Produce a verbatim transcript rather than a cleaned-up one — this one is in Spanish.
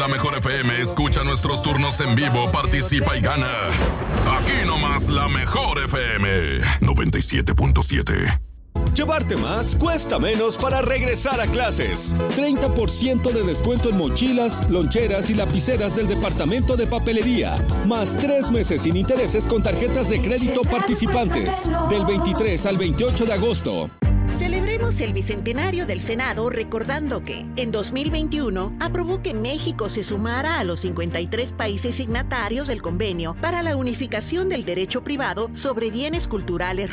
la mejor F M, escucha nuestros turnos en vivo, participa y gana. Aquí nomás la mejor F M, noventa y siete punto siete. Llevarte más cuesta menos para regresar a clases. treinta por ciento de descuento en mochilas, loncheras y lapiceras del departamento de papelería. Más tres meses sin intereses con tarjetas de crédito participantes. Del veintitrés al veintiocho de agosto. Celebremos el bicentenario del Senado recordando que, en dos mil veintiuno, aprobó que México se sumara a los cincuenta y tres países signatarios del convenio para la unificación del derecho privado sobre bienes culturales